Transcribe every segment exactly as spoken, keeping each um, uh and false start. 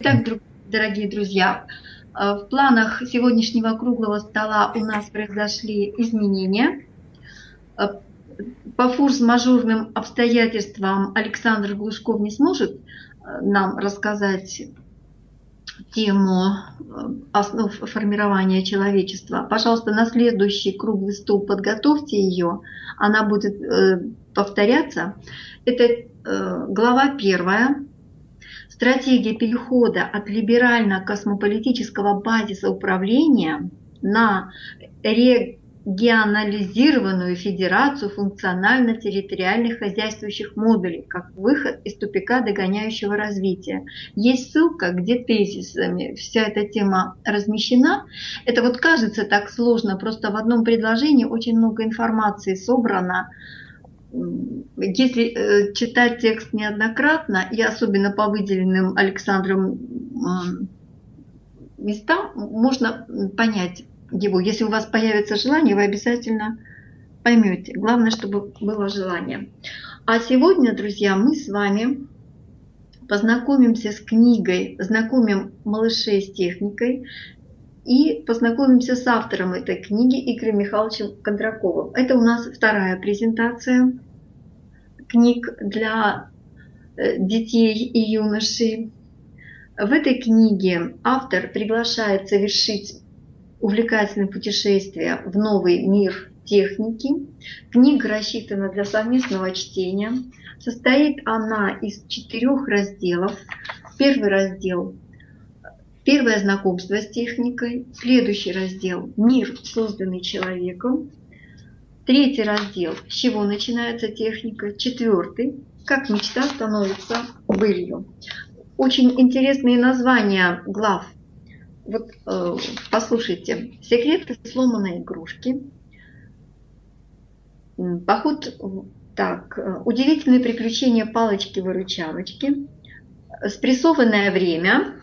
Итак, друг- дорогие друзья, э, в планах сегодняшнего круглого стола у нас произошли изменения. Э, По форс-мажорным обстоятельствам Александр Глушков не сможет э, нам рассказать тему э, основ формирования человечества. Пожалуйста, на следующий круглый стол подготовьте ее. Она будет э, повторяться. Это э, глава первая. Стратегия перехода от либерально-космополитического базиса управления на регионализированную федерацию функционально-территориальных хозяйствующих модулей, как выход из тупика догоняющего развития. Есть ссылка, где тезисами вся эта тема размещена. Это вот кажется так сложно, просто в одном предложении очень много информации собрано. Если э, читать текст неоднократно, и особенно по выделенным Александром э, местам, можно понять его. Если у вас появится желание, вы обязательно поймете. Главное, чтобы было желание. А сегодня, друзья, мы с вами познакомимся с книгой, знакомим малышей с техникой и познакомимся с автором этой книги Игорем Михайловичем Кондраковым. Это у нас вторая презентация книг для детей и юношей. В этой книге автор приглашает совершить увлекательное путешествие в новый мир техники. Книга рассчитана для совместного чтения. Состоит она из четырех разделов. Первый раздел – первое знакомство с техникой. Следующий раздел – мир, созданный человеком. Третий раздел – с чего начинается техника. Четвертый – как мечта становится былью. Очень интересные названия глав. Вот э, послушайте. Секреты сломанной игрушки. Поход, так, удивительные приключения палочки-выручалочки. Спрессованное время.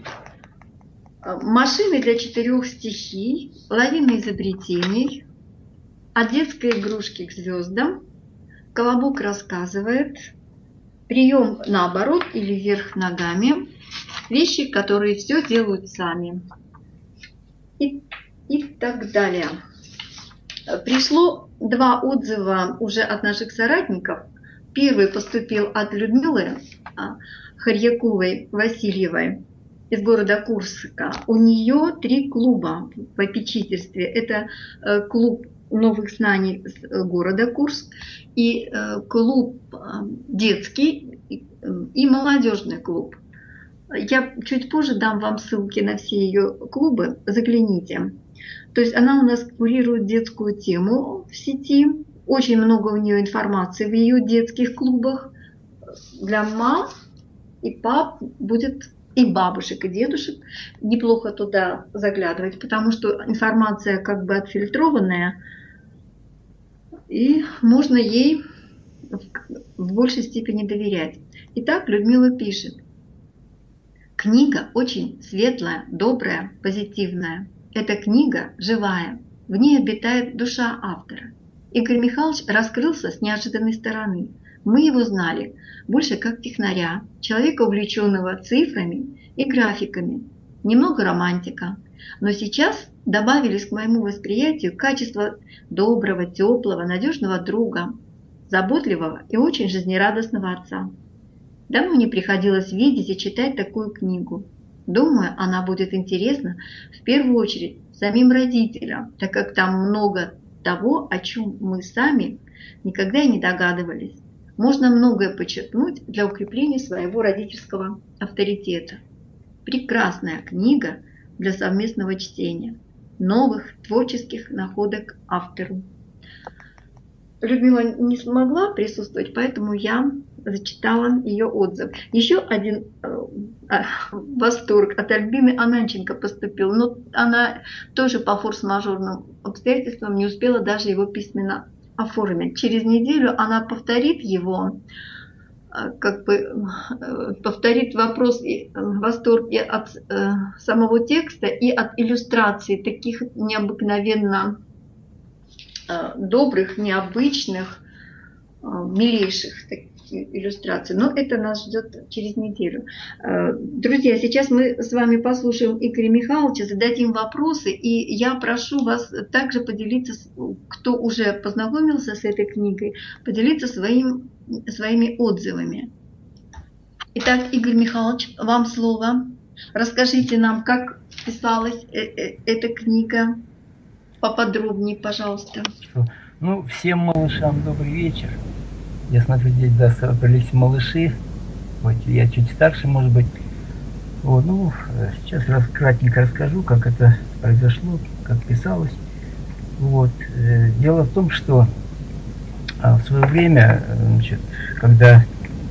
Машины для четырех стихий. Лавина изобретений. От детской игрушки к звездам. Колобок рассказывает. Прием наоборот или вверх ногами. Вещи, которые все делают сами. И, и так далее. Пришло два отзыва уже от наших соратников. Первый поступил от Людмилы Харьяковой-Васильевой из города Курска. У нее три клуба в попечительстве. Это клуб новых знаний города Курск и клуб детский и молодежный клуб. Я чуть позже дам вам ссылки на все ее клубы, загляните. То есть она у нас курирует детскую тему в сети, очень много у нее информации в ее детских клубах. Для мам и пап будет и бабушек, и дедушек неплохо туда заглядывать, потому что информация как бы отфильтрованная, и можно ей в большей степени доверять. Итак, Людмила пишет. Книга очень светлая, добрая, позитивная. Эта книга живая, в ней обитает душа автора. Игорь Михайлович раскрылся с неожиданной стороны. Мы его знали больше как технаря, человека, увлеченного цифрами и графиками, немного романтика. Но сейчас добавились к моему восприятию качества доброго, теплого, надежного друга, заботливого и очень жизнерадостного отца. Давно не приходилось видеть и читать такую книгу. Думаю, она будет интересна в первую очередь самим родителям, так как там много того, о чем мы сами никогда и не догадывались. Можно многое почерпнуть для укрепления своего родительского авторитета. Прекрасная книга для совместного чтения, новых творческих находок автору. Людмила не смогла присутствовать, поэтому я зачитала ее отзыв. Еще один э, восторг от Альбины Ананченко поступил, но она тоже по форс-мажорным обстоятельствам не успела даже его письменно оформить. Через неделю она повторит его, э, как бы э, повторит вопрос и восторг и от э, самого текста, и от иллюстраций, таких необыкновенно добрых, необычных, милейших иллюстрацию, но это нас ждет через неделю. Друзья, сейчас мы с вами послушаем Игоря Михайловича, зададим вопросы, и я прошу вас также поделиться, кто уже познакомился с этой книгой, поделиться своим, своими отзывами. Итак, Игорь Михайлович, вам слово. Расскажите нам, как писалась эта книга, поподробнее, пожалуйста. Ну, всем малышам добрый вечер. Я смотрю, здесь, да, собрались малыши. Вот я чуть старше, может быть. Вот, ну, сейчас раз кратенько расскажу, как это произошло, как писалось. Вот. Дело в том, что в свое время, значит, когда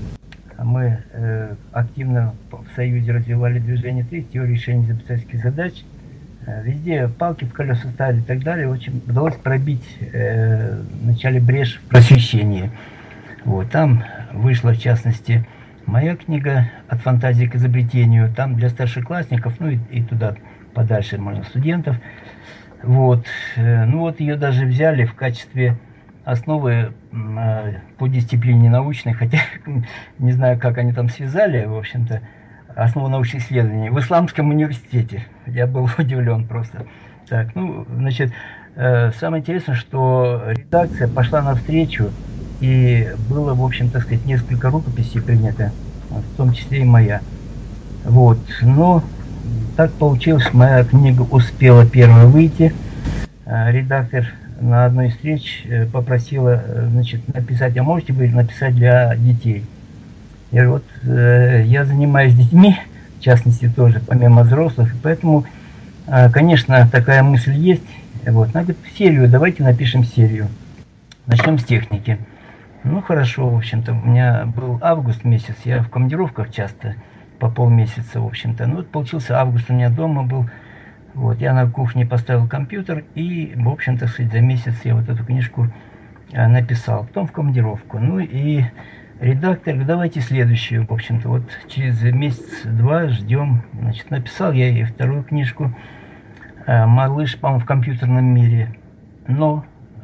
мы активно в Союзе развивали движение ТРИС, теорию решения изобретательских задач, везде палки в колеса ставили и так далее. Очень удалось пробить э, вначале брешь в просвещении. Вот, там вышла, в частности, моя книга «От фантазии к изобретению». Там для старшеклассников, ну и, и туда подальше, можно, студентов. Вот. Ну вот ее даже взяли в качестве основы э, по дисциплине научной, хотя не знаю, как они там связали, в общем-то, основу научных исследований в Исламском университете. Я был удивлен просто. Так, ну, значит, э, самое интересное, что редакция пошла навстречу, и было, в общем, так сказать, несколько рукописей принято, в том числе и моя. Вот, но так получилось, моя книга успела первой выйти. Э, редактор на одной из встреч попросила, значит, написать, а можете вы написать для детей? Я говорю, вот э, я занимаюсь детьми, в частности тоже, помимо взрослых, поэтому, э, конечно, такая мысль есть. Вот, она говорит, серию, давайте напишем серию. Начнем с техники. Ну, хорошо, в общем-то, у меня был август месяц, я в командировках часто, по полмесяца, в общем-то. Ну, вот получился август, у меня дома был. Вот, я на кухне поставил компьютер, и, в общем-то, за месяц я вот эту книжку э, написал. Потом в командировку. Ну, и редактор, давайте следующую, в общем-то, вот через месяц-два ждем. Значит, написал я ей вторую книжку «Малыш, по-моему, в компьютерном мире». Но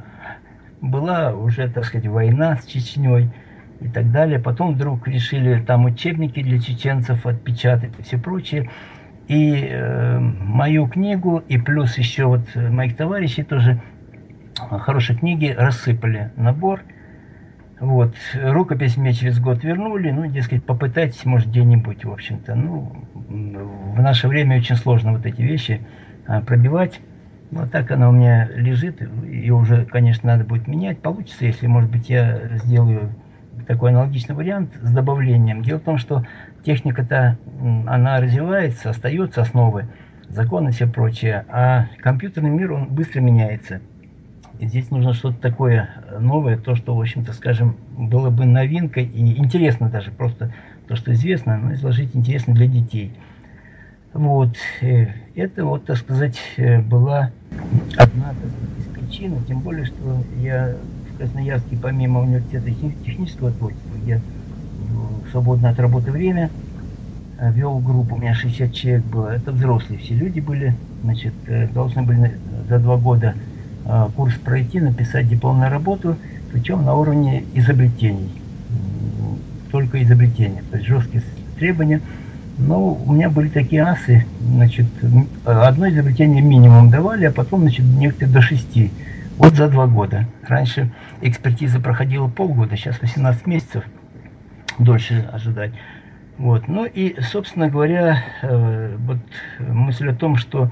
была уже, так сказать, война с Чечней и так далее. Потом вдруг решили там учебники для чеченцев отпечатать и все прочее. И э, мою книгу, и плюс еще вот моих товарищей тоже хорошие книги рассыпали набор. Вот, рукопись мне через год вернули, ну, дескать, попытайтесь, может, где-нибудь, в общем-то. Ну, в наше время очень сложно вот эти вещи а, пробивать. Вот так она у меня лежит, и уже, конечно, надо будет менять. Получится, если, может быть, я сделаю такой аналогичный вариант с добавлением. Дело в том, что техника-то, она развивается, остается основы, законы и все прочее, а компьютерный мир, он быстро меняется. И здесь нужно что-то такое новое, то, что, в общем-то, скажем, было бы новинкой и интересно даже, просто то, что известно, но изложить интересно для детей. Вот, это, вот, так сказать, была одна, так сказать, из причин, тем более, что я в Красноярске, помимо университета технического творчества, где в свободное от работы время вел группу, у меня шестьдесят человек было, это взрослые все люди были, значит, должны были за два года курс пройти, написать дипломную работу, причем на уровне изобретений, только изобретения, то есть жесткие требования. Но у меня были такие асы, значит, одно изобретение минимум давали, а потом, значит, некоторые до шести, вот за два года. Раньше экспертиза проходила полгода, сейчас восемнадцать месяцев, дольше ожидать. Вот, ну и, собственно говоря, вот мысль о том, что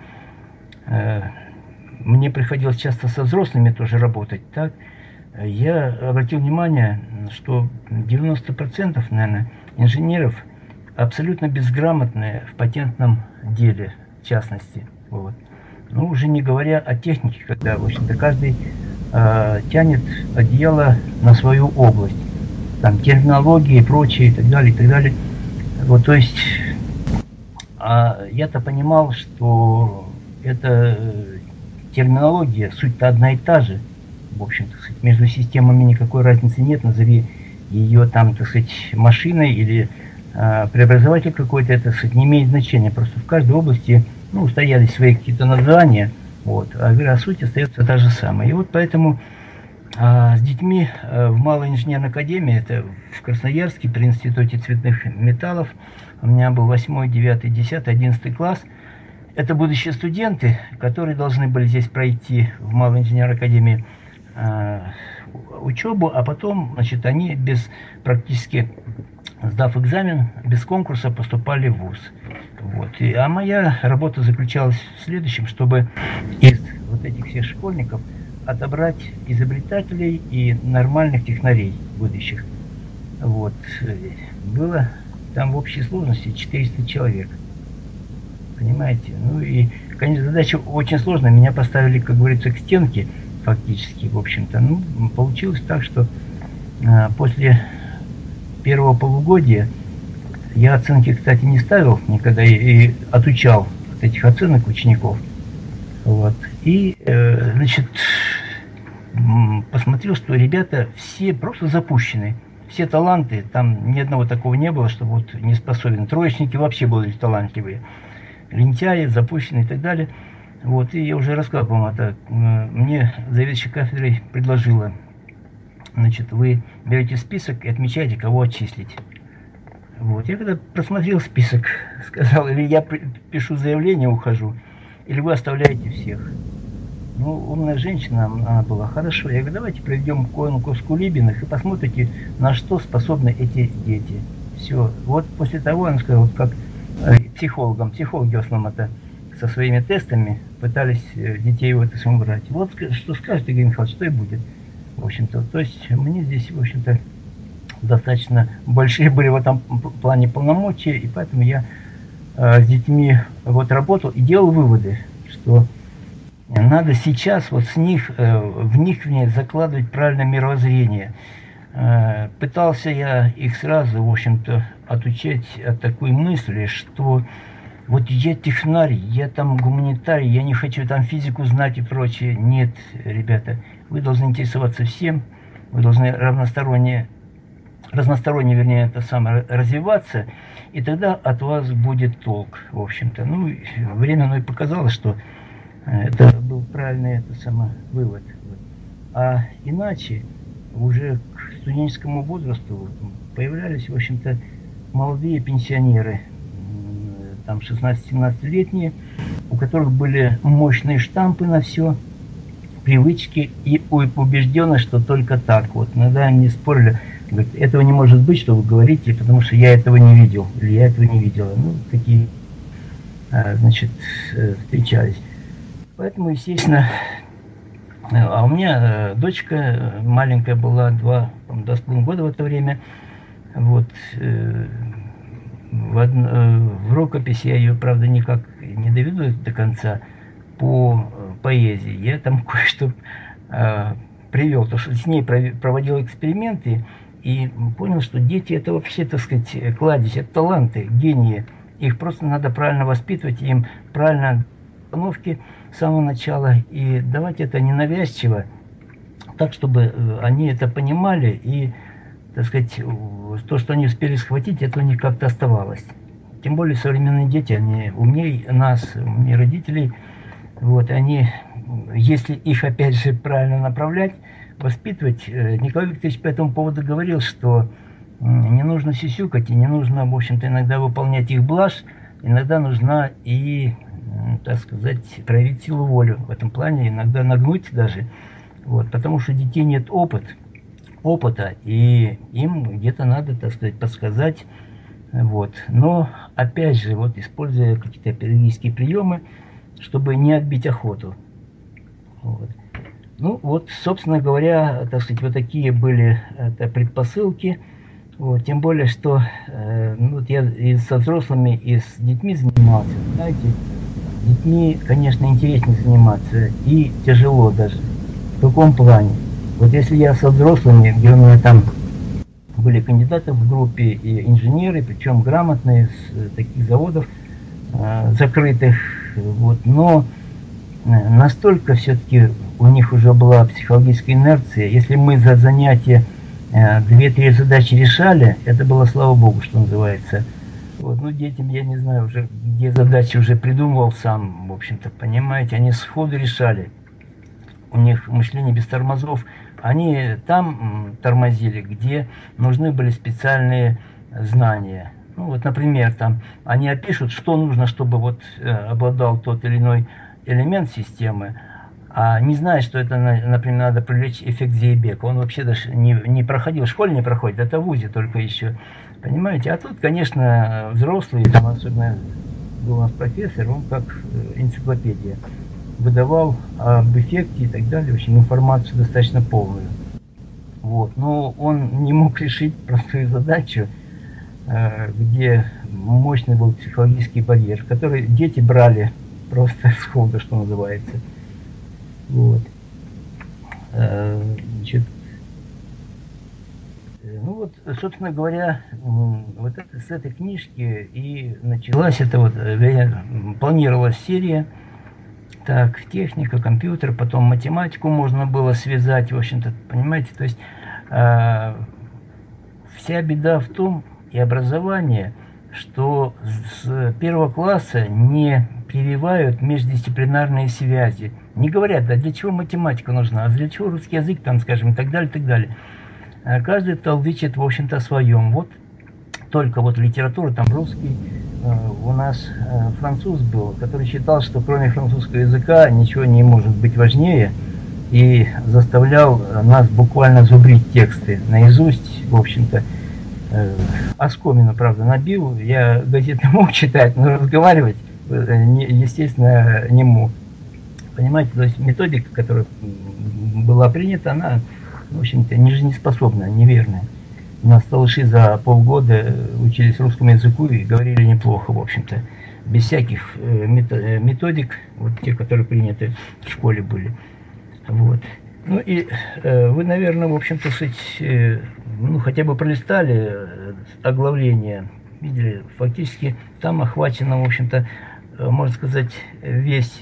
мне приходилось часто со взрослыми тоже работать, так, я обратил внимание, что девяносто процентов, наверное, инженеров абсолютно безграмотные в патентном деле, в частности. Вот. Ну, уже не говоря о технике, когда, в общем-то, каждый э, тянет одеяло на свою область. Там терминологии и прочее, и так далее, и так далее. Вот, то есть, а я-то понимал, что это терминология, суть-то одна и та же. В общем-то, между системами никакой разницы нет. Назови ее там, так сказать, машиной или э, преобразователь какой-то, это, так сказать, не имеет значения. Просто в каждой области, ну, устоялись свои какие-то названия, вот, а, а суть остается та же самая. И вот поэтому А с детьми в Малой инженерной академии, это в Красноярске, при Институте цветных металлов, у меня был восьмой, девятый, десятый, одиннадцатый класс. Это будущие студенты, которые должны были здесь пройти в Малой инженерной академии э, учебу, а потом, значит, они без практически, сдав экзамен, без конкурса поступали в вуз. Вот. И, а моя работа заключалась в следующем, чтобы из вот этих всех школьников отобрать изобретателей и нормальных технарей будущих. Вот. Было там в общей сложности четыреста человек. Понимаете? Ну и, конечно, задача очень сложная. Меня поставили, как говорится, к стенке фактически, в общем-то. Ну, получилось так, что а, после первого полугодия я оценки, кстати, не ставил никогда и, и отучал от этих оценок учеников. Вот. И, э, значит, посмотрел, что ребята все просто запущены. Все таланты, там ни одного такого не было, что вот не способен. Троечники вообще были талантливые. Лентяи, запущенные и так далее. Вот. И я уже рассказал, по-моему, это мне заведующая кафедрой предложила. Значит, вы берете список и отмечаете, кого отчислить. Вот. Я когда просмотрел список, сказал, или я пишу заявление, ухожу, или вы оставляете всех. Ну, умная женщина она была. Хорошо, я говорю, давайте проведем конкурс кулибиных и посмотрите, на что способны эти дети. Все. Вот после того она сказала, вот как э, психологам, психологи в основном это со своими тестами пытались э, детей в это брать. Вот что скажет Игорь Михайлович, что и будет. В общем-то, то есть мне здесь, в общем-то, достаточно большие были в этом плане полномочия, и поэтому я э, с детьми вот работал и делал выводы, что надо сейчас вот с них, э, в них мне закладывать правильное мировоззрение. Э, пытался я их сразу, в общем-то, отучать от такой мысли, что вот я технарий, я там гуманитарий, я не хочу там физику знать и прочее. Нет, ребята, вы должны интересоваться всем, вы должны равносторонне, разносторонне, вернее, это самое, развиваться, и тогда от вас будет толк, в общем-то. Ну, время оно и показало, что это был правильный это самый вывод. А иначе уже к студенческому возрасту появлялись, в общем-то, молодые пенсионеры, там шестнадцати-семнадцатилетние, у которых были мощные штампы на все, привычки и убежденность, что только так. Вот иногда они спорили, говорят, этого не может быть, что вы говорите, потому что я этого не видел, или я этого не видела. Ну, такие, значит, встречались. Поэтому, естественно, а у меня дочка маленькая была, два, два с половиной года в это время. Вот, в, одно, в рукописи я ее, правда, никак не доведу до конца по поэзии. Я там кое-что э, привел, потому что с ней проводил эксперименты и понял, что дети это вообще, так сказать, кладезь, это таланты, гении. Их просто надо правильно воспитывать, им правильно установки с самого начала и давать это ненавязчиво, так, чтобы они это понимали и, так сказать, то, что они успели схватить, это у них как-то оставалось. Тем более современные дети, они умнее нас, умнее родителей. Вот, они, если их, опять же, правильно направлять, воспитывать, Николай Викторович по этому поводу говорил, что не нужно сисюкать, и не нужно, в общем-то, иногда выполнять их блажь, иногда нужна и, так сказать, проявить силу воли в этом плане, иногда нагнуть даже, вот, потому что у детей нет опыта, опыта, и им где-то надо, так сказать, подсказать, вот. Но, опять же, вот, используя какие-то педагогические приемы, чтобы не отбить охоту. Вот. Ну, вот, собственно говоря, так сказать, вот такие были это, предпосылки. Вот. Тем более, что э, ну, вот я и со взрослыми, и с детьми занимался. Знаете, с детьми, конечно, интереснее заниматься, и тяжело даже. В каком плане? Вот если я со взрослыми, где у меня там были кандидаты в группе и инженеры, причем грамотные, с таких заводов э, закрытых, вот, но настолько все-таки у них уже была психологическая инерция. Если мы за занятие э, две-три задачи решали, это было, слава богу, что называется. Вот, ну, детям, я не знаю, уже где задачи уже придумывал сам, в общем-то, понимаете, они сходу решали. у них мышление без тормозов, они там тормозили, где нужны были специальные знания. Ну, вот, например, там они опишут, что нужно, чтобы вот э, обладал тот или иной элемент системы, а не зная, что это, например, надо привлечь эффект Зейбека. Он вообще даже не, не проходил, в школе не проходит, это в ВУЗе только еще. Понимаете? А тут, конечно, взрослые, там особенно был у нас профессор, он как энциклопедия выдавал об эффекте и так далее, в общем, информацию достаточно полную. Вот. Но он не мог решить простую задачу, где мощный был психологический барьер, который дети брали просто сходу, что называется. Вот. Значит, ну вот, собственно говоря, вот это, с этой книжки и началась эта вот, планировалась серия. Так, техника, компьютер, потом математику можно было связать, в общем-то, понимаете, то есть э, вся беда в том, и образование, что с первого класса не прививают междисциплинарные связи. Не говорят, а для чего математика нужна, а для чего русский язык, там, скажем, и так далее, и так далее. Каждый толдычит, в общем-то, о своем. Вот только вот литература, там русский, у нас француз был, который считал, что кроме французского языка ничего не может быть важнее, и заставлял нас буквально зубрить тексты наизусть, в общем-то. Оскомину, правда, набил. Я газеты мог читать, но разговаривать, естественно, не мог. Понимаете, то есть методика, которая была принята, она, в общем-то, не жизнеспособная, неверная. У нас талыши за полгода учились русскому языку и говорили неплохо, в общем-то, без всяких методик, вот те, которые приняты в школе были. Вот. Ну и э, вы, наверное, в общем-то, э, ну, хотя бы пролистали оглавление, видели, фактически там охвачено, в общем-то, э, можно сказать, весь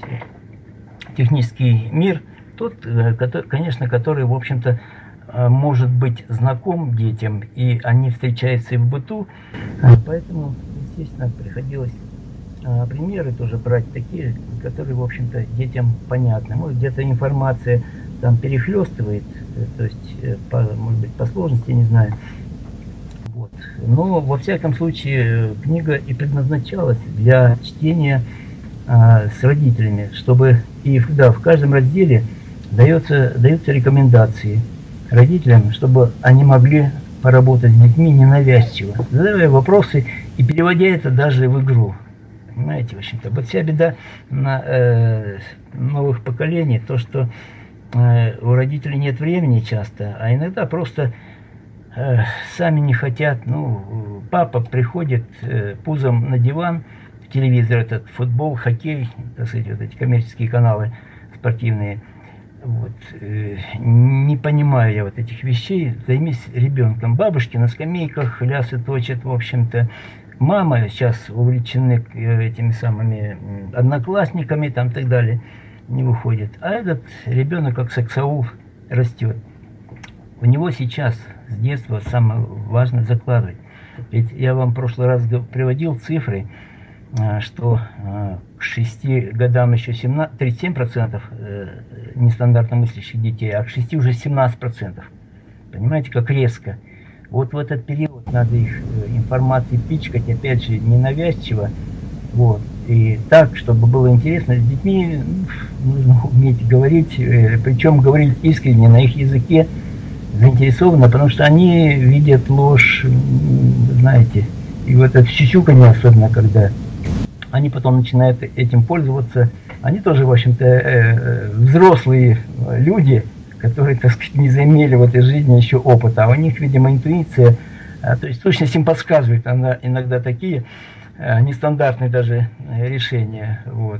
технический мир, тот, э, который, конечно, который, в общем-то, э, может быть знаком детям, и они встречаются и в быту, э, поэтому, естественно, приходилось э, примеры тоже брать такие, которые, в общем-то, детям понятны. Может, где-то информация там перехлестывает, то есть, по, может быть, по сложности, не знаю. Вот. Но, во всяком случае, книга и предназначалась для чтения а, с родителями, чтобы и да, в каждом разделе дается, даются рекомендации родителям, чтобы они могли поработать с детьми ненавязчиво, задавая вопросы и переводя это даже в игру. Понимаете, в общем-то, вот вся беда на, э, новых поколений, то, что у родителей нет времени часто, а иногда просто э, сами не хотят. Ну, папа приходит э, пузом на диван, в телевизор этот, футбол, хоккей, так сказать, вот эти коммерческие каналы спортивные. Вот. Э, не понимаю я вот этих вещей. Займись ребенком. Бабушки на скамейках лясы точат, в общем-то. Мама сейчас увлечены этими самыми одноклассниками, там, и так далее. Не выходит. А этот ребенок, как саксаул, растет. У него сейчас с детства самое важное закладывать. Ведь я вам в прошлый раз приводил цифры, что к шести годам еще семнадцать, тридцать семь процентов нестандартно мыслящих детей, а к шести уже семнадцать процентов. Понимаете, как резко. Вот в этот период надо их информацией пичкать, опять же, ненавязчиво. Вот. И так, чтобы было интересно, с детьми нужно уметь говорить, причем говорить искренне на их языке, заинтересованно, потому что они видят ложь, знаете, и вот это сюсюканье, особенно когда они потом начинают этим пользоваться, они тоже, в общем-то, взрослые люди, которые, так сказать, не заимели в этой жизни еще опыта, а у них, видимо, интуиция, то есть точность им подсказывает, она иногда такие нестандартные даже решения. Вот.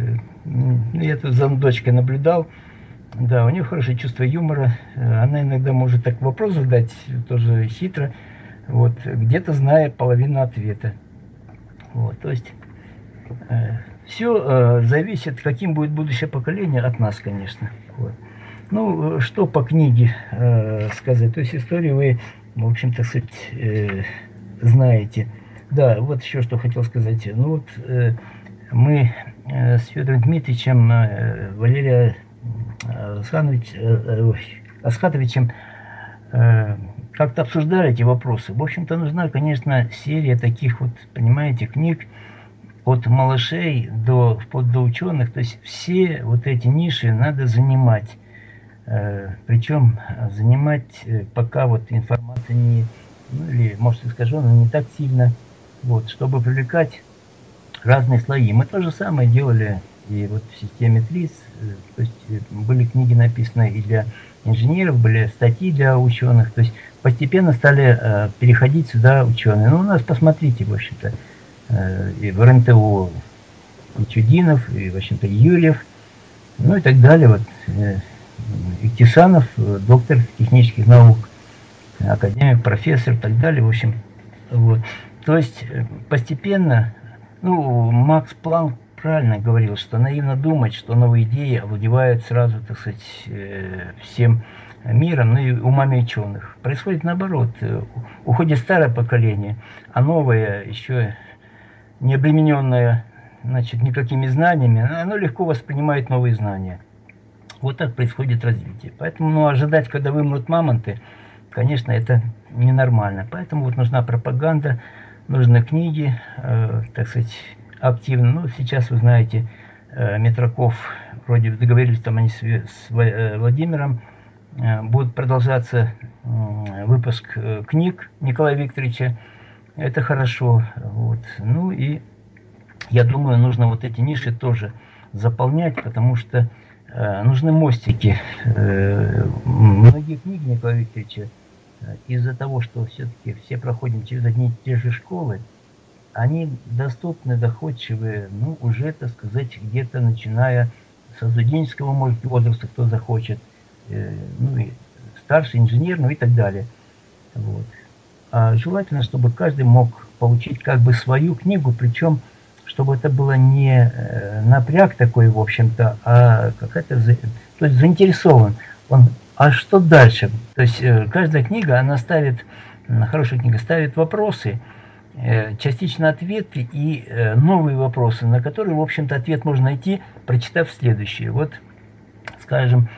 Я тут за дочкой наблюдал. Да, у нее хорошее чувство юмора. Она иногда может так вопрос задать, тоже хитро, вот, где-то зная половину ответа. Вот, то есть э, все э, зависит, каким будет будущее поколение, от нас, конечно. Вот. Ну, что по книге э, сказать? То есть историю вы, в общем-то, э, знаете. Да, вот еще что хотел сказать. Ну вот э, мы э, с Федором Дмитриевичем, э, Валерия Асхатович, Асхатовичем как-то обсуждали эти вопросы. В общем-то, нужна, конечно, серия таких вот, понимаете, книг от малышей до, вплоть до ученых. То есть все вот эти ниши надо занимать. Причем занимать, пока вот информация не, ну или, может, искажена, не так сильно, вот, чтобы привлекать разные слои. Мы то же самое делали и вот в системе ТРИС, то есть были книги написаны и для инженеров, были статьи для ученых, то есть постепенно стали э, переходить сюда ученые. Ну, у нас, посмотрите, в общем-то, э, и в РНТУ и Чудинов, и, в общем-то, Юрьев, ну и так далее, вот, э, Иктисанов, доктор технических наук, академик, профессор и так далее, в общем, вот. То есть постепенно, ну, Макс Планк правильно говорил, что наивно думать, что новые идеи овладевают сразу, так сказать, всем миром, ну и умами ученых. Происходит наоборот. Уходит старое поколение, а новое, еще не обремененное, значит, никакими знаниями, оно легко воспринимает новые знания. Вот так происходит развитие. Поэтому, ну, ожидать, когда вымрут мамонты, конечно, это ненормально. Поэтому вот нужна пропаганда, нужны книги, э, так сказать, активно. Ну, сейчас, вы знаете, э, Метраков, вроде договорились там они с, с э, Владимиром, э, будет продолжаться э, выпуск э, книг Николая Викторовича. Это хорошо. Вот. Ну и я думаю, нужно вот эти ниши тоже заполнять, потому что э, нужны мостики. Э, многие книги Николая Викторовича, из-за того, что все-таки все проходим через одни и те же школы, они доступны, доходчивые, ну, уже, так сказать, где-то начиная со студенческого, может, возраста, кто захочет, э, ну, и старший инженер, ну, и так далее. Вот. А желательно, чтобы каждый мог получить как бы свою книгу, причем, чтобы это было не э, напряг такой, в общем-то, а какая-то, то есть заинтересован. Он, а что дальше? То есть э, каждая книга, она ставит, хорошая книга, ставит вопросы, частично ответы и э, новые вопросы, на которые, в общем-то, ответ можно найти, прочитав следующее. Вот, скажем,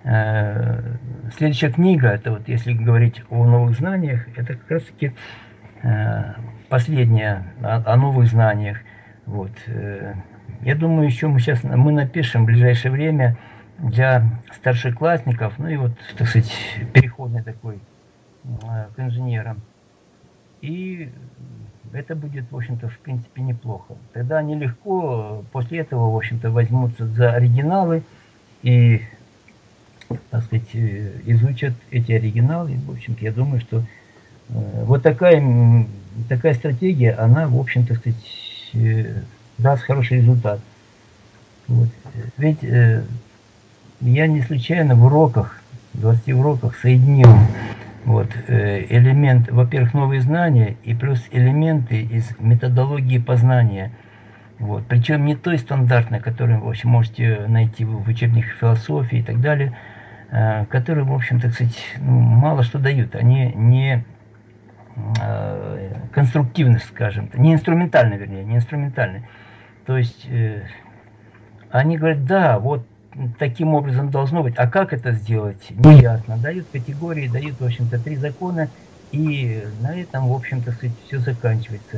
э, следующая книга, это вот, если говорить о новых знаниях, это как раз-таки э, последняя о, о новых знаниях. Вот. Э, я думаю, еще мы сейчас мы напишем в ближайшее время для старшеклассников, ну и вот, так сказать, переходный такой э, к инженерам. И это будет, в общем-то, в принципе, неплохо. Тогда они легко после этого, в общем-то, возьмутся за оригиналы и, так сказать, изучат эти оригиналы. В общем-то, я думаю, что э, вот такая, такая стратегия, она, в общем-то, сказать, э, даст хороший результат. Вот. Ведь э, я не случайно в уроках, в двадцати уроках соединил вот, элемент, во-первых, новые знания и плюс элементы из методологии познания. Вот. Причем не той стандартной, которую вы можете найти в учебниках философии и так далее, которые, в общем, так сказать, ну, мало что дают. Они не э, конструктивны, скажем, не инструментальны, вернее, не инструментальны. То есть э, они говорят, да, вот таким образом должно быть. А как это сделать, неясно. Дают категории, дают, в общем-то, три закона, и на этом, в общем-то, все заканчивается.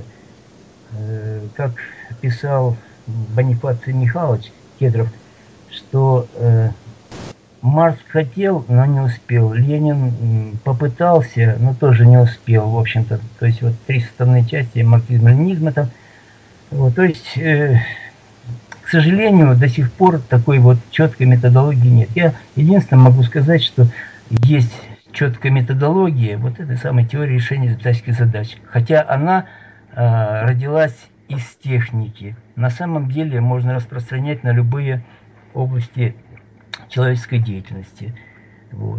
Как писал Бонифаций Михайлович Кедров, что э, Маркс хотел, но не успел. Ленин попытался, но тоже не успел, в общем-то. То есть вот три составные части марксизма-ленинизма там. Вот, то есть... Э, К сожалению, до сих пор такой вот четкой методологии нет. Я единственное могу сказать, что есть четкая методология вот этой самой теории решения задачных задач. Хотя она э, родилась из техники. На самом деле можно распространять на любые области человеческой деятельности. Вот.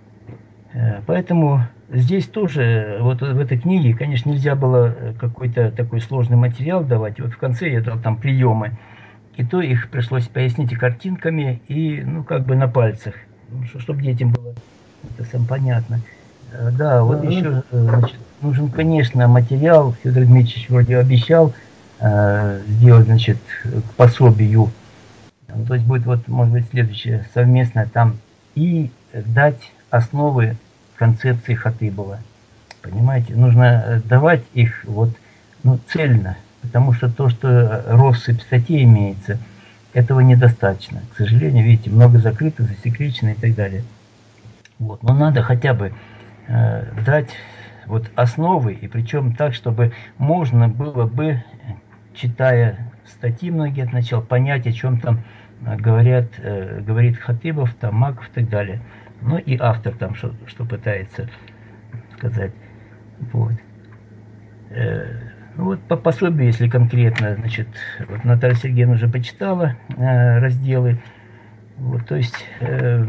Э, поэтому здесь тоже, вот в этой книге, конечно, нельзя было какой-то такой сложный материал давать. Вот в конце я дал там приемы. И то их пришлось пояснить и картинками, и, ну, как бы на пальцах, чтобы детям было это сам понятно. Да, вот uh-huh. еще, значит, нужен, конечно, материал. Федор Дмитриевич вроде обещал э, сделать, значит, к пособию То есть будет, вот, может быть, следующее совместное там и дать основы концепции Хатыбова. Понимаете, нужно давать их вот, ну, цельно, потому что то, что россыпь статей имеется, этого недостаточно. К сожалению, видите, много закрытых, засекречено и так далее. Вот. Но надо хотя бы э, дать вот основы, и причем так, чтобы можно было бы, читая статьи многие от начала, понять, о чем там говорят, э, говорит Хатыбов, там, Маков и так далее. Ну и автор там, что, что пытается сказать. Вот. Э, ну вот по пособию, если конкретно, значит, вот Наталья Сергеевна уже почитала э, разделы. Вот, то есть э,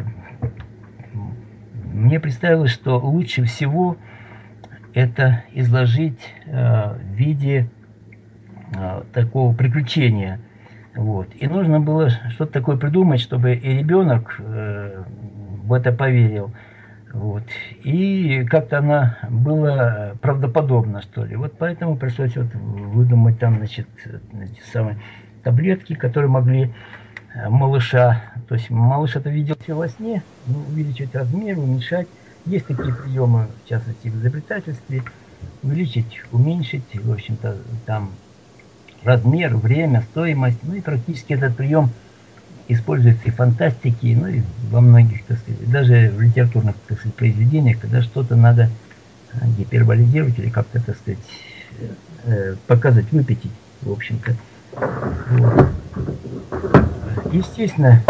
мне представилось, что лучше всего это изложить э, в виде э, такого приключения. Вот. И нужно было что-то такое придумать, чтобы и ребенок э, в это поверил. Вот. И как-то она была правдоподобна, что ли. Вот поэтому пришлось вот выдумать там, значит, эти самые таблетки, которые могли малыша, то есть малыш это видел все во сне, ну, увеличивать размер, уменьшать. Есть такие приемы, в частности, в изобретательстве, увеличить, уменьшить, в общем-то, там размер, время, стоимость. Ну и практически этот прием используется и в фантастике, ну и во многих, так сказать, даже в литературных, так сказать, произведениях, когда что-то надо гиперболизировать или как-то, так сказать, показать, выпятить, в общем-то. Вот. Естественно,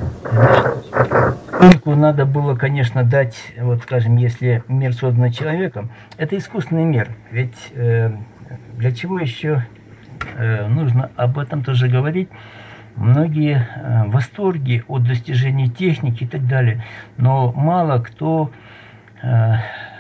ребенку надо было, конечно, дать, вот скажем, если мир создан человеком, это искусственный мир. Ведь э, для чего еще э, нужно об этом тоже говорить? Многие э, в восторге от достижений техники и так далее, но мало кто, э,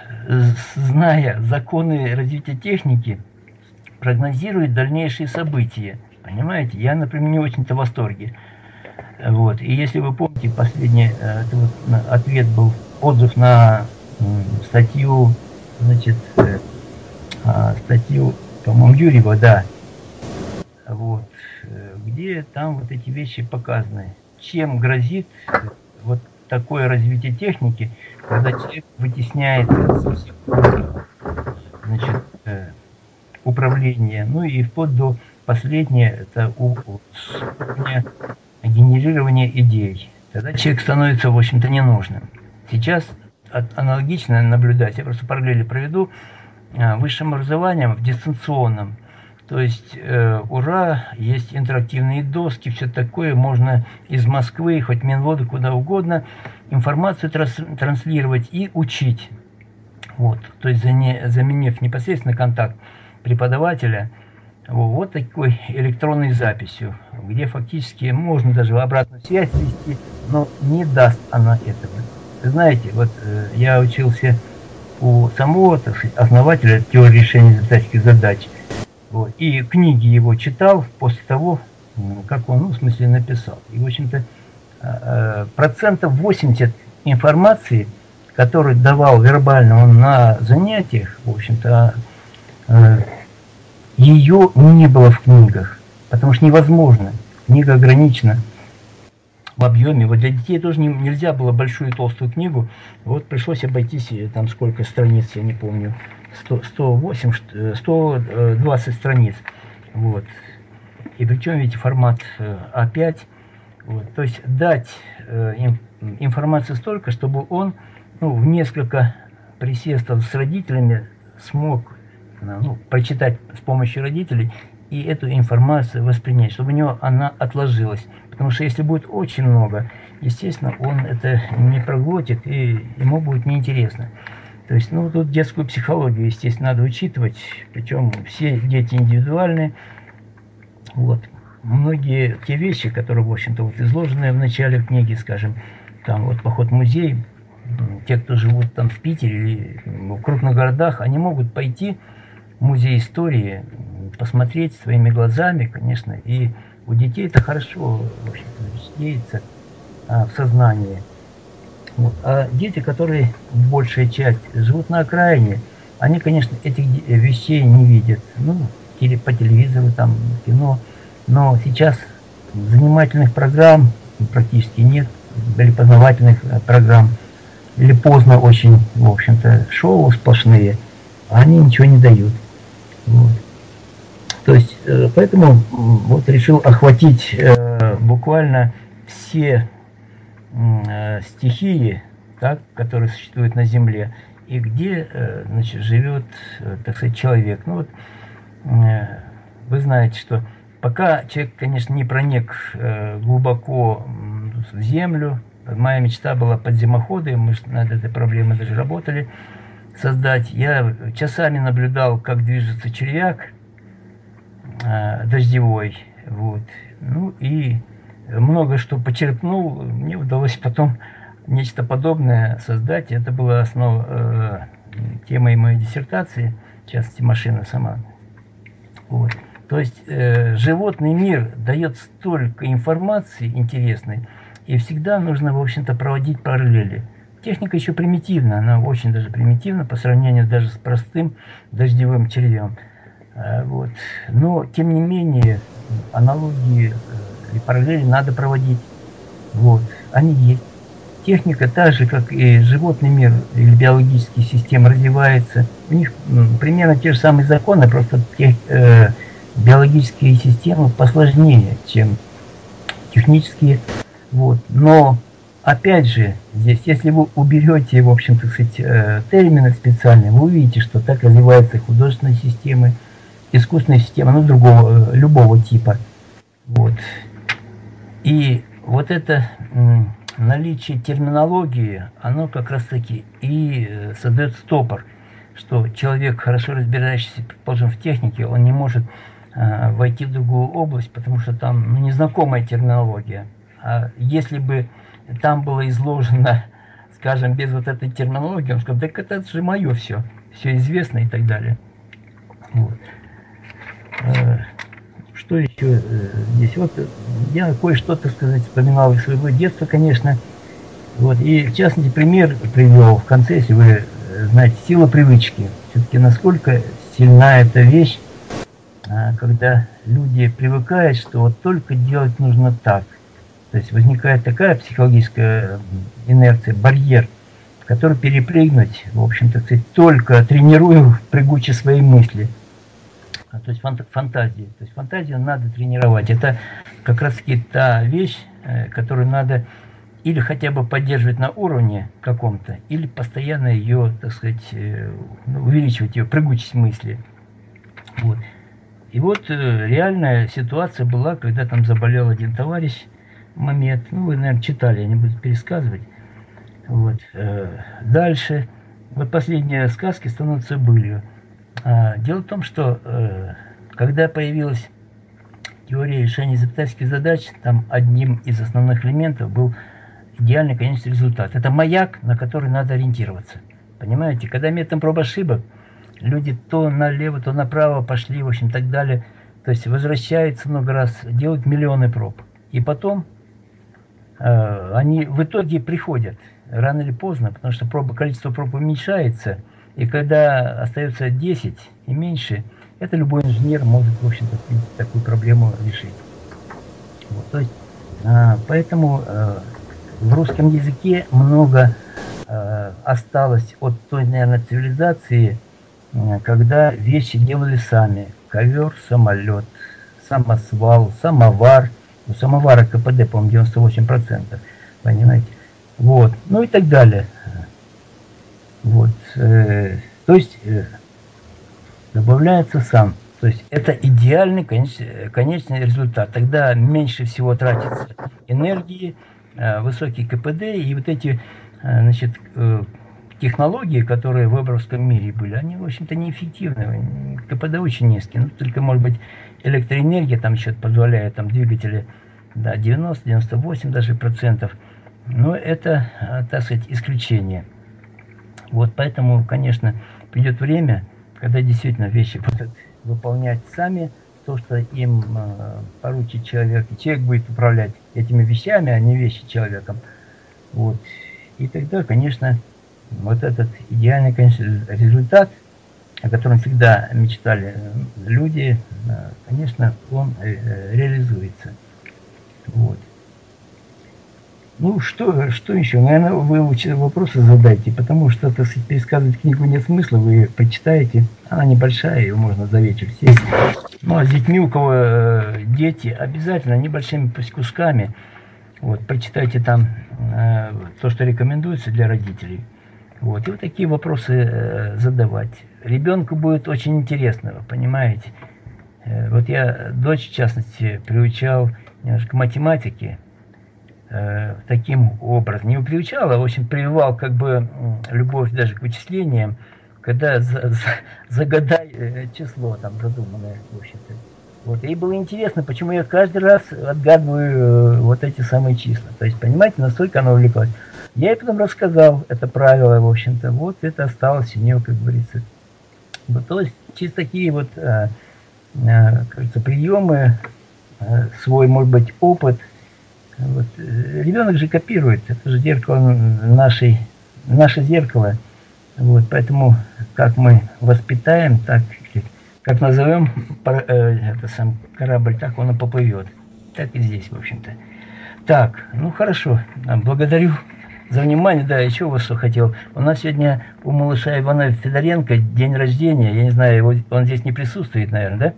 зная законы развития техники, прогнозирует дальнейшие события. Понимаете? Я, например, не очень-то в восторге. Вот. И если вы помните, последний это вот, ответ был, отзыв на статью, значит, э, статью, по-моему, Юрьева, да, вот, где там вот эти вещи показаны. Чем грозит вот такое развитие техники, когда человек вытесняет совсем, значит, э, управление, ну и вплоть до последнее, это уровня генерирования идей. Тогда человек становится, в общем-то, ненужным. Сейчас аналогично наблюдать, я просто параллели проведу, высшим образованием в дистанционном. То есть, э, ура, есть интерактивные доски, все такое, можно из Москвы, хоть Минвода, куда угодно, информацию транс транслировать и учить. Вот, то есть, заменив непосредственно контакт преподавателя вот такой электронной записью, где фактически можно даже обратную связь вести, но не даст она этого. Вы знаете, вот э, я учился у самого, так сказать, основателя теории решения задачных задач, вот, и книги его читал после того, как он, ну, в смысле, написал. И, в общем-то, э, процентов восемьдесят информации, которую давал вербально он на занятиях, в общем-то, э, ее не было в книгах, потому что невозможно. Книга ограничена в объеме. Вот для детей тоже не, нельзя было большую толстую книгу. Вот пришлось обойтись, там сколько страниц, я не помню, сто восемь, сто двадцать страниц. Вот. И причем, видите, формат а пять. Вот. То есть дать э, им, информацию столько, чтобы он, ну, в несколько присестов с родителями смог, ну, прочитать с помощью родителей и эту информацию воспринять, чтобы у него она отложилась. Потому что если будет очень много, естественно, он это не проглотит, и ему будет неинтересно. То есть, ну, тут детскую психологию, естественно, надо учитывать, причем все дети индивидуальные. Вот. Многие те вещи, которые, в общем-то, вот изложены в начале книги, скажем, там вот поход в музей, те, кто живут там в Питере или в крупных городах, они могут пойти в музей истории, посмотреть своими глазами, конечно, и у детей это хорошо, в общем-то, деется а, в сознании. Вот. А дети, которые, большая часть, живут на окраине, они, конечно, этих вещей не видят. Ну, по телевизору, там, кино. Но сейчас занимательных программ практически нет, или познавательных программ, или поздно очень, в общем-то, шоу сплошные, а они ничего не дают. Вот. То есть, поэтому вот решил охватить э, буквально все э, стихии, так, которые существуют на Земле, и где, э, значит, живет, э, так сказать, человек. Ну вот, э, вы знаете, что пока человек, конечно, не проник э, глубоко в землю, моя мечта была подземоходы, мы над этой проблемой даже работали, создать. Я часами наблюдал, как движется червяк э, дождевой, вот. Ну и много что почерпнул, мне удалось потом нечто подобное создать. Это была основа э, темой моей диссертации, в частности, машина сама. Вот. То есть э, животный мир дает столько информации интересной, и всегда нужно, в общем-то, проводить параллели. Техника еще примитивна, она очень даже примитивна по сравнению даже с простым дождевым червем. Э, вот. Но, тем не менее, аналогии э, и параллели надо проводить. Вот. Они есть. Техника так же, как и животный мир или биологические системы, развивается. У них ну, примерно те же самые законы, просто тех, э, биологические системы посложнее, чем технические. Вот. Но, опять же, здесь, если вы уберете, в общем-то, э, термины специальные, вы увидите, что так развиваются художественные системы, искусственные системы, ну, другого, э, любого типа. Вот. И вот это... Э, наличие терминологии, оно как раз таки и э, создает стопор, что человек, хорошо разбирающийся, предположим, в технике, он не может э, войти в другую область, потому что там ну, незнакомая терминология. А если бы там было изложено, скажем, без вот этой терминологии, он сказал, так это же мое все, все известно и так далее. Вот. Что еще э, здесь? Вот я кое-что, так сказать, вспоминал из своего детства, конечно. Вот, и в частности пример привел в конце, если вы знаете, сила привычки. Все-таки насколько сильна эта вещь, а, когда люди привыкают, что вот только делать нужно так. То есть возникает такая психологическая инерция, барьер, который перепрыгнуть, в общем-то, только тренируя прыгучие свои мысли. То есть фантазии. То есть фантазию надо тренировать. Это как раз таки та вещь, которую надо или хотя бы поддерживать на уровне каком-то, или постоянно ее, так сказать, увеличивать ее прыгучесть мысли. Вот. И вот реальная ситуация была, когда там заболел один товарищ, момент, ну вы, наверное, читали, я не буду пересказывать. Вот. Дальше, вот последние сказки становятся былью. Дело в том, что э, когда появилась теория решения изобретательских задач, там одним из основных элементов был идеальный конечный результат. Это маяк, на который надо ориентироваться. Понимаете, когда методом проб ошибок люди то налево, то направо пошли, в общем, так далее, то есть возвращаются много раз, делают миллионы проб. И потом э, они в итоге приходят, рано или поздно, потому что проба, количество проб уменьшается. И когда остается десять и меньше, это любой инженер может, в общем-то, такую проблему решить. Вот, то есть, а, поэтому а, в русском языке много а, осталось от той, наверное, цивилизации, а, когда вещи делали сами. Ковер, самолет, самосвал, самовар. У самовара ка пэ дэ, по-моему, девяносто восемь процентов. Понимаете? Вот. Ну и так далее. Вот, э, то есть э, добавляется сам. То есть это идеальный конечный, конечный результат. Тогда меньше всего тратится энергии, э, высокий ка пэ дэ и вот эти э, значит, э, технологии, которые в веберовском мире были, они, в общем-то, неэффективны. ка пэ дэ очень низкий. Ну, только, может быть, электроэнергия там еще позволяет, там двигатели, да, девяносто — девяносто восемь даже процентов. Но это, так сказать, исключение. Вот поэтому, конечно, придет время, когда действительно вещи будут выполнять сами то, что им э, поручит человек. И человек будет управлять этими вещами, а не вещи человеком. Вот. И тогда, конечно, вот этот идеальный, конечно, результат, о котором всегда мечтали люди, э, конечно, он э, реализуется. Вот. Ну, что, что еще? Наверное, вы лучше вопросы задайте, потому что, так сказать, пересказывать книгу нет смысла, вы почитаете, она небольшая, ее можно за вечер сесть. Ну, а с детьми, у кого э, дети, обязательно небольшими пусть кусками, вот, прочитайте там э, то, что рекомендуется для родителей. Вот, и вот такие вопросы э, задавать. Ребенку будет очень интересно, вы понимаете. Э, вот я дочь, в частности, приучал немножко математике, э, таким образом. Не приучал, а, в общем, прививал как бы любовь даже к вычислениям, когда за, за, загадай э, число там задуманное, в общем-то. Вот, ей было интересно, почему я каждый раз отгадываю э, вот эти самые числа. То есть, понимаете, настолько она увлеклась. Я ей потом рассказал это правило, в общем-то, вот это осталось у нее, как говорится. Вот, то есть, чисто такие вот, э, э, кажется, приемы, э, свой, может быть, опыт. Вот. Ребенок же копирует, это же зеркало нашей, наше зеркало. Вот, поэтому, как мы воспитаем, так, как назовем э, это сам корабль, так он и поплывет. Так и здесь, в общем-то. Так, ну хорошо, благодарю за внимание. Да, еще вот что хотел. У нас сегодня у малыша Ивана Федоренко день рождения. Я не знаю, его, он здесь не присутствует, наверное, да?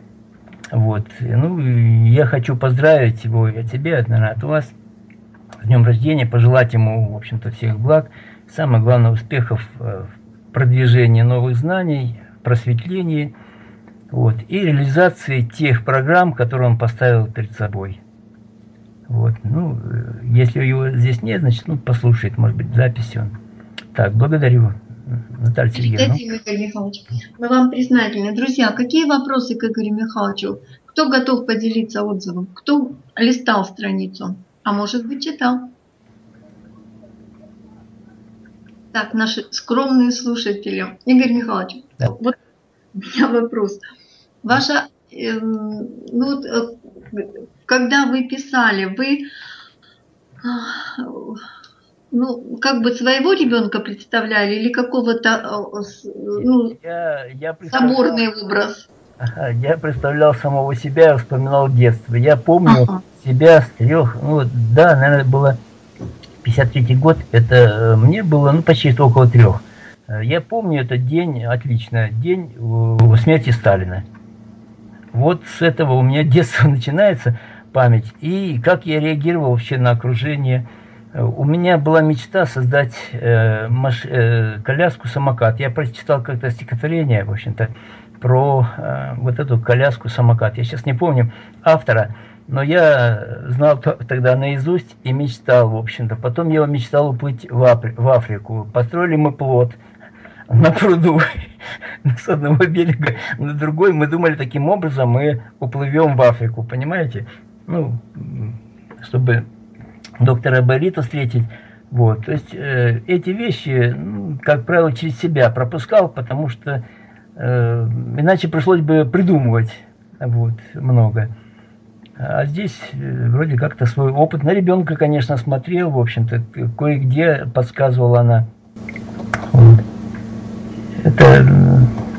Вот. Ну, я хочу поздравить его и от тебя, наверное, от вас с днем рождения, пожелать ему, в общем-то, всех благ. Самое главное, успехов в продвижении новых знаний, просветлении, вот, и реализации тех программ, которые он поставил перед собой. Вот, ну, если его здесь нет, значит, ну, послушает, может быть, запись он. Так, благодарю, Наталья Сергеевна. Игорь Михайлович, мы вам признательны. Друзья, какие вопросы к Игорю Михайловичу? Кто готов поделиться отзывом? Кто листал страницу? А может быть, читал? Так, наши скромные слушатели. Игорь Михайлович, да. Вот у меня вопрос. Ваша, э, ну, вот, э, когда вы писали, вы, э, ну, как бы своего ребенка представляли или какого-то, э, ну, я, я соборный образ? Ага, я представлял самого себя, вспоминал детство. Я помню ага. себя с трех, ну, вот, да, наверное, было пятьдесят третий год, это мне было, ну, почти около трех. Я помню этот день отлично, день смерти Сталина. Вот с этого у меня детство начинается, память. И как я реагировал вообще на окружение. У меня была мечта создать э, маш... э, коляску-самокат. Я прочитал как-то стихотворение, в общем-то, про э, вот эту коляску-самокат. Я сейчас не помню автора, но я знал тогда наизусть и мечтал, в общем-то. Потом я мечтал уплыть в, Афри... в Африку. Построили мы плот на пруду с одного берега на другой. Мы думали, таким образом мы уплывем в Африку, понимаете? Ну, чтобы доктора Болита встретить. Вот. То есть э, эти вещи, ну, как правило, через себя пропускал, потому что э, иначе пришлось бы придумывать вот, много. А здесь э, вроде как-то свой опыт. На ребенка, конечно, смотрел, в общем-то, кое-где подсказывала она. Вот. Это э,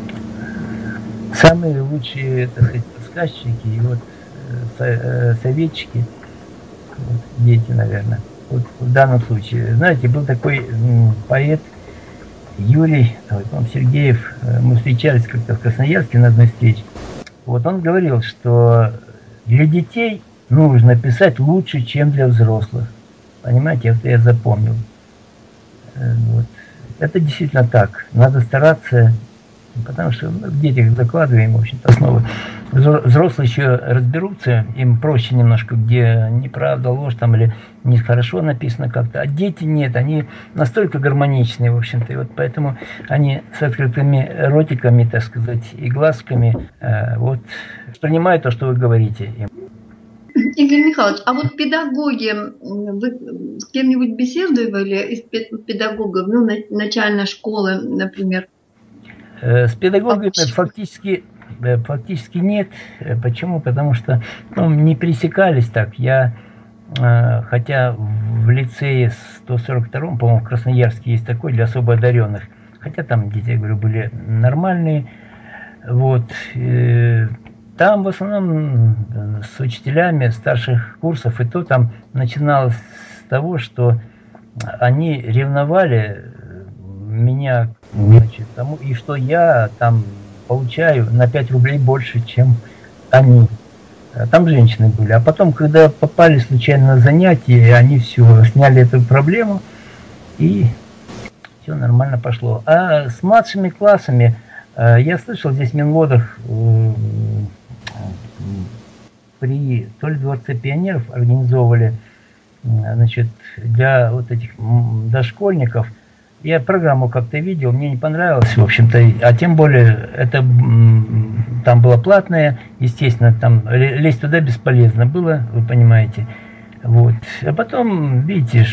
самые лучшие, так сказать, подсказчики и вот, э, э, советчики. Вот, дети, наверное. Вот в данном случае. Знаете, был такой м, поэт Юрий, он Сергеев, мы встречались как-то в Красноярске на одной встрече. Вот он говорил, что для детей нужно писать лучше, чем для взрослых. Понимаете, это я запомнил. Вот. Это действительно так. Надо стараться, потому что в детях закладываем, в общем-то, основы. Взрослые еще разберутся, им проще немножко, где неправда, ложь там или нехорошо написано как-то. А дети нет, они настолько гармоничные, в общем-то. И вот поэтому они с открытыми ротиками, так сказать, и глазками э, вот принимают то, что вы говорите им. Игорь Михайлович, а вот педагоги, вы с кем-нибудь беседовали из педагогов, ну, начальной школы, например? С педагогами фактически, фактически нет. Почему? Потому что ну, не пересекались так. Я, хотя в лицее сто сорок втором, по-моему, в Красноярске есть такой для особо одаренных, хотя там дети, я говорю, были нормальные, вот, там в основном с учителями старших курсов, и то там начиналось с того, что они ревновали меня, значит, тому, и что я там получаю на пять рублей больше, чем они. Там женщины были. А потом, когда попали случайно на занятия, они все сняли эту проблему, и все нормально пошло. А с младшими классами, я слышал, здесь в Минводах при то ли Дворце пионеров организовывали, значит, для вот этих дошкольников. Я программу как-то видел, мне не понравилось, в общем-то, а тем более это там было платное, естественно, там лезть туда бесполезно было, вы понимаете. Вот. А потом, видите,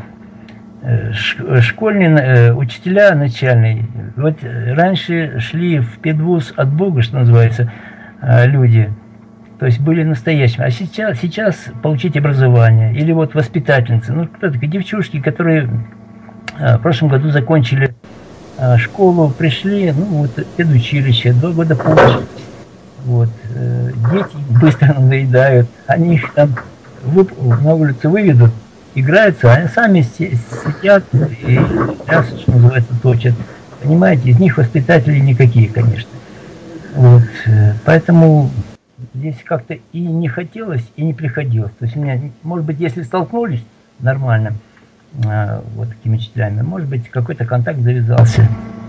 школьные учителя начальные, вот раньше шли в педвуз от Бога, что называется, люди, то есть были настоящими. А сейчас, сейчас получить образование, или вот воспитательницы, ну кто такие девчушки, которые в прошлом году закончили школу, пришли, ну вот педучилище, два года позже. Вот, дети быстро надоедают, они их там на улицу выведут, играются, а сами сидят и раз, что называется, точат. Понимаете, из них воспитателей никакие, конечно. Вот, поэтому здесь как-то и не хотелось, и не приходилось. То есть у меня, может быть, если столкнулись нормально, вот такими учителями, может быть, какой-то контакт завязался.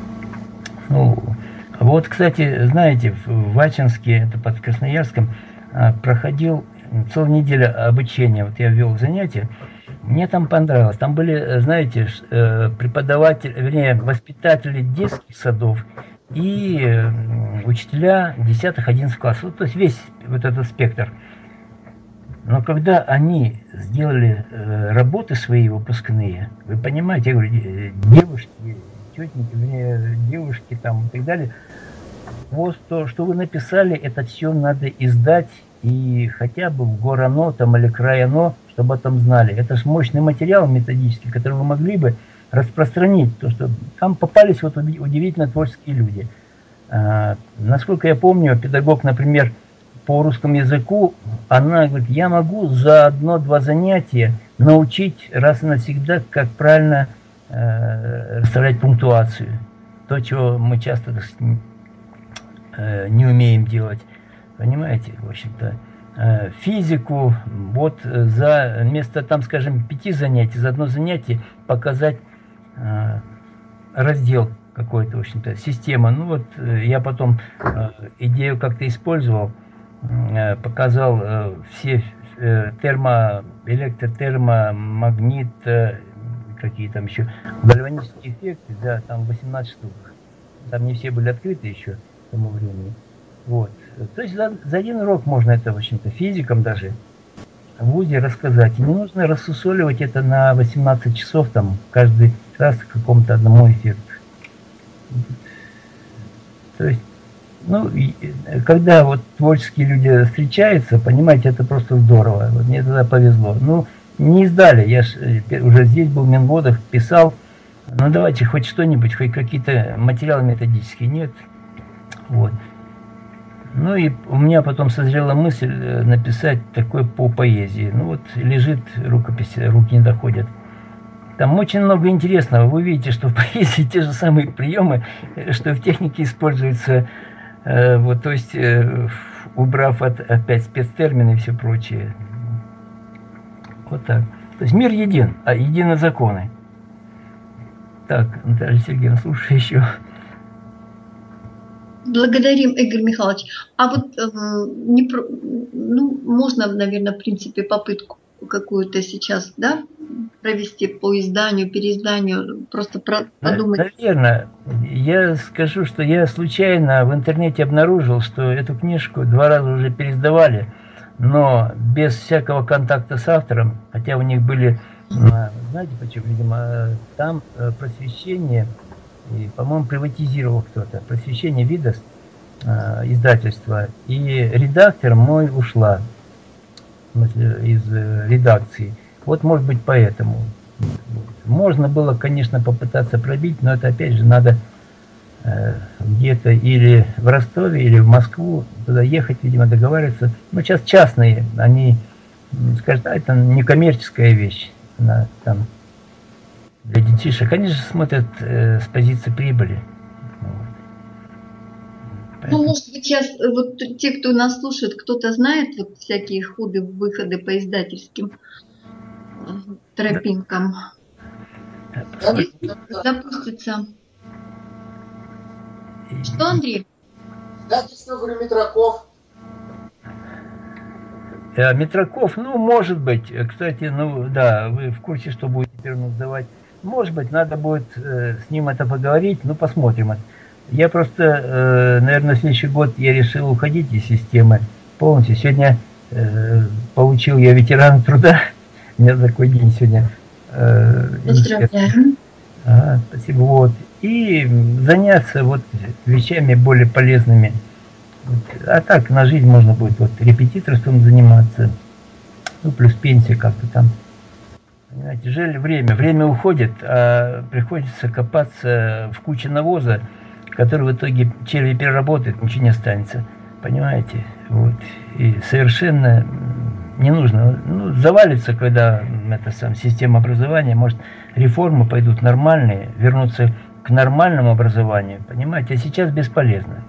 Ну, вот, кстати, знаете, в Ачинске, это под Красноярском, проходил целую неделю обучения. Вот я вел занятия, мне там понравилось. Там были, знаете, преподаватели, вернее, воспитатели детских садов и учителя десятых-одиннадцатых классов. То есть весь вот этот спектр. Но когда они сделали э, работы свои выпускные, вы понимаете, я говорю, девушки, тетеньки, вернее, девушки там и так далее, вот то, что вы написали, это все надо издать, и хотя бы в Горано там или Краяно, чтобы о том знали. Это же мощный материал методический, который вы могли бы распространить, то что там попались вот удивительно творческие люди. А, насколько я помню, педагог, например, по русскому языку, она говорит, я могу за одно-два занятия научить раз и навсегда, как правильно э, расставлять пунктуацию. То, чего мы часто э, не умеем делать. Понимаете, в общем-то. Э, физику, вот за вместо, там, скажем, пяти занятий, за одно занятие показать э, раздел какой-то, в общем-то, система. Ну вот э, я потом э, идею как-то использовал, показал э, все э, термо, электротермо, магнит, э, какие там еще, гальванические эффекты, да, там восемнадцать штук. Там не все были открыты еще к тому времени. Вот. То есть за, за один урок можно это, в общем-то, физикам даже в вузе рассказать. И не нужно рассусоливать это на восемнадцать часов, там, каждый раз к какому-то одному эффекту. То есть ну, когда вот творческие люди встречаются, понимаете, это просто здорово. Вот мне тогда повезло. Ну, не издали, я ж уже здесь был в Минводах, писал. Ну, давайте хоть что-нибудь, хоть какие-то материалы методические. Нет. Вот. Ну, и у меня потом созрела мысль написать такое по поэзии. Ну, вот лежит рукопись, руки не доходят. Там очень много интересного. Вы видите, что в поэзии те же самые приемы, что в технике используются. Вот, то есть, э, убрав от, опять спецтермины и все прочее. Вот так. То есть мир един, а едины законы. Так, Наталья Сергеевна, слушай еще. Благодарим, Игорь Михайлович. А вот э, не, ну, можно, наверное, в принципе, попытку какую-то сейчас, да, провести по изданию, переизданию, просто про, подумать. Наверное, я скажу, что я случайно в интернете обнаружил, что эту книжку два раза уже переиздавали, но без всякого контакта с автором, хотя у них были, знаете почему, видимо, там просвещение, и, по-моему, приватизировал кто-то, просвещение Видас, издательства, и редактор мой ушла из редакции. Вот, может быть, поэтому. Можно было, конечно, попытаться пробить, но это, опять же, надо где-то или в Ростове, или в Москву, туда ехать, видимо, договариваться. Ну, сейчас частные, они скажут, а это не коммерческая вещь, она там для детишек. Они же смотрят э, с позиции прибыли. Вот. Ну, может быть, сейчас вот те, кто нас слушает, кто-то знает вот всякие ходы-выходы по издательским тропинкам. Запустится. Что, Андрей? Издательство, говорю, Метраков. Метраков, ну, может быть. Кстати, ну, да, вы в курсе, что будет теперь у нас давать. Может быть, надо будет э, с ним это поговорить, ну, посмотрим. Я просто, э, наверное, в следующий год я решил уходить из системы полностью. Сегодня э, получил я ветерана труда. У меня такой день сегодня. Э, Поздравляю. А, спасибо. Вот. И заняться вот вещами более полезными. А так на жизнь можно будет вот репетиторством заниматься, ну плюс пенсия как-то там. Понимаете, жаль время. Время уходит, а приходится копаться в куче навоза, который в итоге черви переработает, ничего не останется. Понимаете? Вот. И совершенно не нужно. Ну, завалится, когда эта сам система образования, может, реформы пойдут нормальные, вернуться к нормальному образованию. Понимаете? А сейчас бесполезно.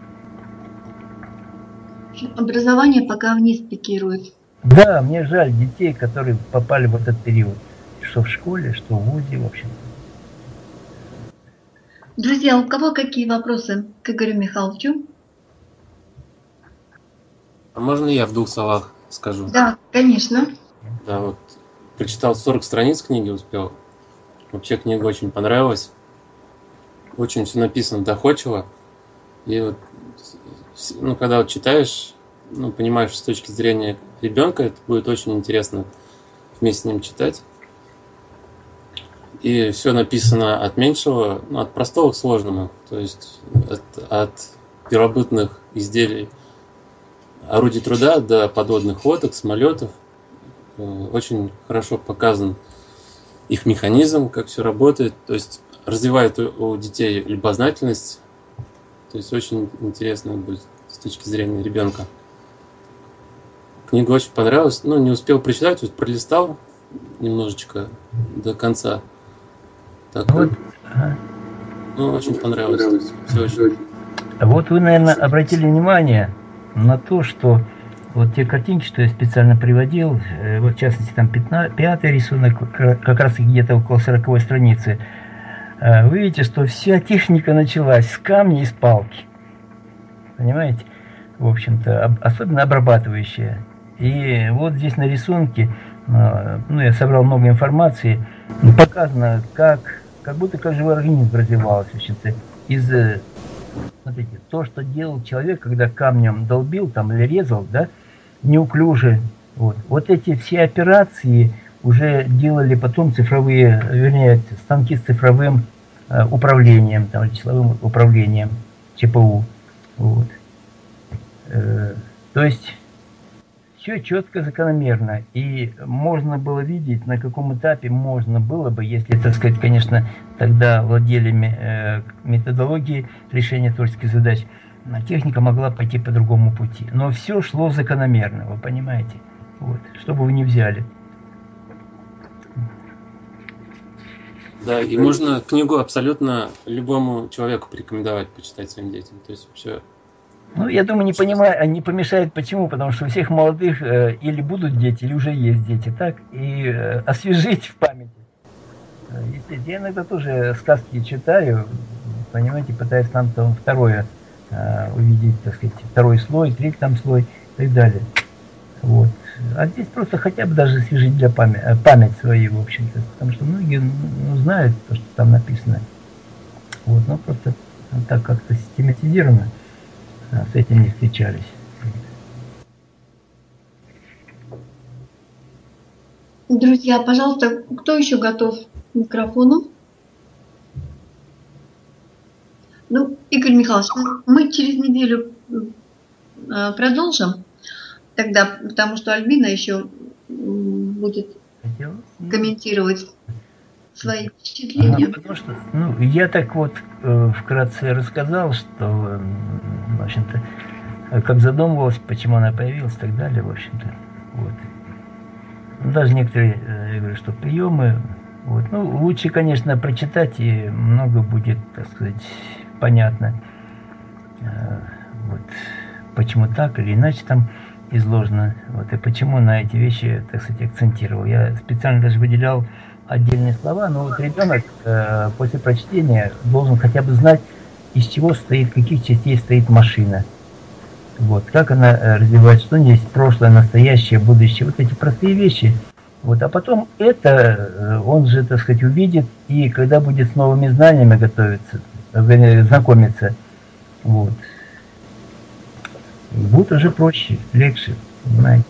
Образование пока вниз пикирует. Да, мне жаль детей, которые попали в этот период. Что в школе, что в вузе, в общем. Друзья, у кого какие вопросы к Игорю Михайловичу? А можно я в двух словах скажу? Да, конечно. Да, вот прочитал сорок страниц книги, успел. Вообще книга очень понравилась. Очень все написано доходчиво. И вот, ну, когда вот читаешь, ну, понимаешь, с точки зрения ребенка, это будет очень интересно вместе с ним читать. И все написано от меньшего, ну, от простого к сложному. То есть от, от первобытных изделий, орудий труда до подводных лодок, самолетов. Очень хорошо показан их механизм, как все работает. То есть развивает у детей любознательность. То есть очень интересно будет с точки зрения ребенка. Книга очень понравилась. Ну, не успел прочитать, вот пролистал немножечко до конца. Так, вот. Ну, очень понравилось. Все очень. Вот вы, наверное, обратили внимание на то, что вот те картинки, что я специально приводил, вот в частности там пятый рисунок, как раз где-то около сороковой страницы, вы видите, что вся техника началась с камня и с палки. Понимаете? В общем-то, особенно обрабатывающая. И вот здесь на рисунке, ну, я собрал много информации, показано, как, как будто как живой организм развивался. В общем-то, из, смотрите, то, что делал человек, когда камнем долбил там или резал, да, неуклюже. Вот, вот эти все операции уже делали потом цифровые, вернее, станки с цифровым э, управлением, там, числовым управлением, ЧПУ. Вот. Э, то есть все четко, закономерно. И можно было видеть, на каком этапе можно было бы, если, так сказать, конечно, тогда владели э, методологией решения творческих задач, техника могла пойти по другому пути. Но все шло закономерно, вы понимаете? Вот, что бы вы ни взяли. Да, и можно книгу абсолютно любому человеку порекомендовать почитать своим детям. То есть вообще. Ну, я думаю, не понимаю, не помешает. Почему? Потому что у всех молодых э, или будут дети, или уже есть дети, так? И э, освежить в памяти. Если, я иногда тоже сказки читаю, понимаете, пытаюсь там, там второе э, увидеть, так сказать, второй слой, третий там слой и так далее. Вот. А здесь просто хотя бы даже освежить для памяти, память свою, в общем-то. Потому что многие ну, знают то, что там написано. Вот, но просто так как-то систематизировано. С этим не встречались. Друзья, пожалуйста, кто еще готов к микрофону? Ну, Игорь Михайлович, мы через неделю продолжим тогда, потому что Альбина еще будет комментировать свои впечатления. Ага, потому что, ну, я так вот э, вкратце рассказал, что, э, в общем-то, э, как задумывалась, почему она появилась и так далее, в общем-то. Вот. Ну, даже некоторые, э, я говорю, что приемы, вот. Ну, лучше, конечно, прочитать, и много будет, так сказать, понятно, э, вот, почему так или иначе там изложено, вот, и почему на эти вещи, так сказать, акцентировал. Я специально даже выделял отдельные слова, но вот ребенок э, после прочтения должен хотя бы знать, из чего состоит, каких частей стоит машина. Вот, как она э, развивается, что у нее есть прошлое, настоящее, будущее, вот эти простые вещи. Вот, а потом это э, он же, так сказать, увидит, и когда будет с новыми знаниями готовиться, э, знакомиться, вот, будет уже проще, легче, понимаете.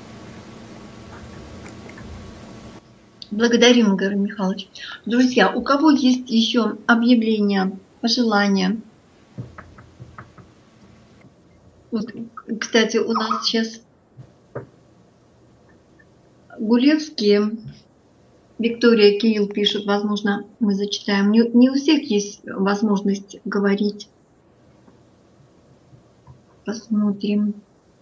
Благодарим, Игорь Михайлович. Друзья, у кого есть еще объявления, пожелания? Вот, кстати, у нас сейчас Гулевские, Виктория, Кирилл пишут, возможно, мы зачитаем. Не, не у всех есть возможность говорить. Посмотрим.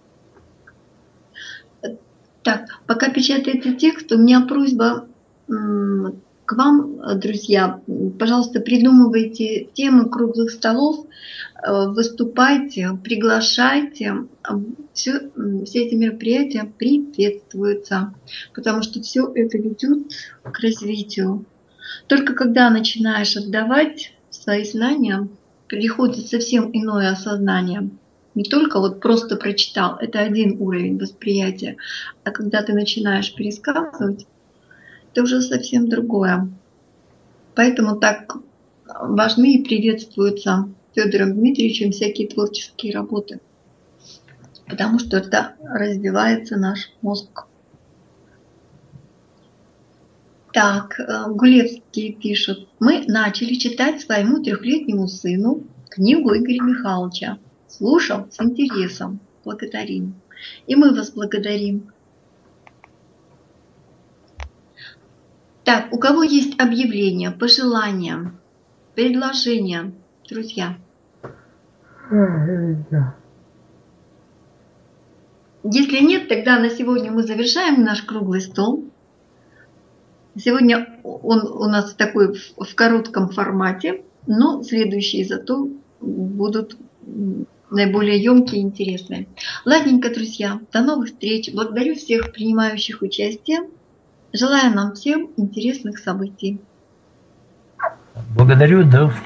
Так, пока печатается текст, у меня просьба к вам, друзья, пожалуйста, придумывайте темы круглых столов, выступайте, приглашайте. Все, все эти мероприятия приветствуются, потому что все это ведет к развитию. Только когда начинаешь отдавать свои знания, приходит совсем иное осознание. Не только вот просто прочитал, это один уровень восприятия, а когда ты начинаешь пересказывать, это уже совсем другое. Поэтому так важны и приветствуются Федором Дмитриевичем всякие творческие работы, потому что это развивается наш мозг. Так, Гулевские пишут. Мы начали читать своему трехлетнему сыну книгу Игоря Михайловича. Слушал с интересом. Благодарим. И мы вас благодарим. Так, у кого есть объявления, пожелания, предложения, друзья? Если нет, тогда на сегодня мы завершаем наш круглый стол. Сегодня он у нас такой в, в коротком формате, но следующие зато будут наиболее емкие и интересные. Ладненько, друзья, до новых встреч. Благодарю всех принимающих участие. Желаю нам всем интересных событий. Благодарю, до